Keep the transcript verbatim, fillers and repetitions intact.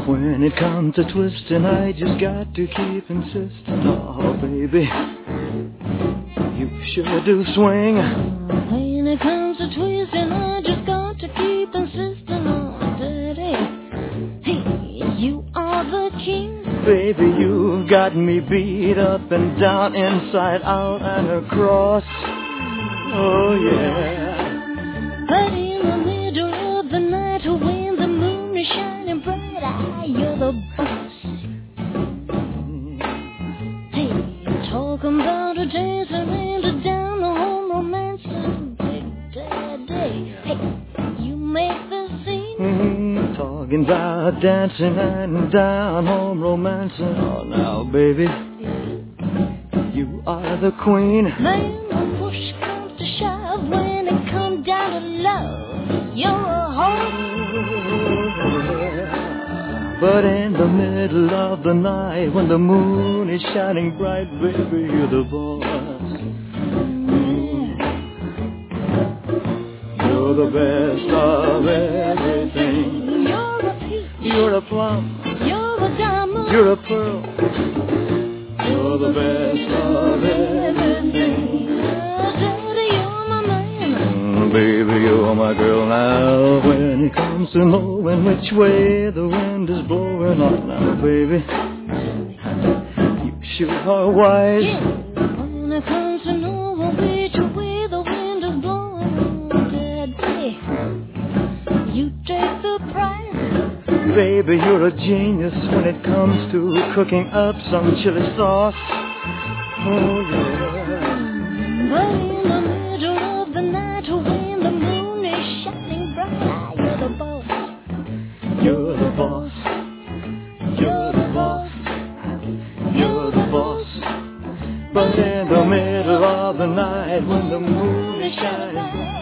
When it comes to twisting, I just got to keep insisting. Oh, baby, you sure do swing. When it comes to twisting, I just got to keep insisting. Oh, daddy, hey, you are the king. Baby, you got me beat up and down, inside out and across. Oh, yeah. But in the middle of the night, when the moon is shining bright, ah, you're the boss. Hey, talking about a dancing and a down the home romancing, big daddy. Hey, you make the scene. Mm, talking about dancing and down home romancing. Oh, now, baby, you are the queen. Man, when push comes to shove, when it comes down to love, you're a hoe. But in the middle of the night, when the moon is shining bright, baby, you're the boss. You're the best of everything. You're a peach. You're a plum. You're a diamond. You're a pearl. You're the best of everything. Daddy, you're my man. Mm, baby, you're my girl now. When it comes to knowing which way the wind is blowing on now, baby, you sure are wise. Yeah. When it comes to knowing which way the wind is blowing on, Daddy, you take the prize. Baby, you're a genius when it comes to cooking up some chili sauce. Oh, yeah. But in the middle of the night, when the moon is shining bright, you're the boss. You're the boss. You're the boss. You're the boss. But in the middle of the night, when the moon is shining bright,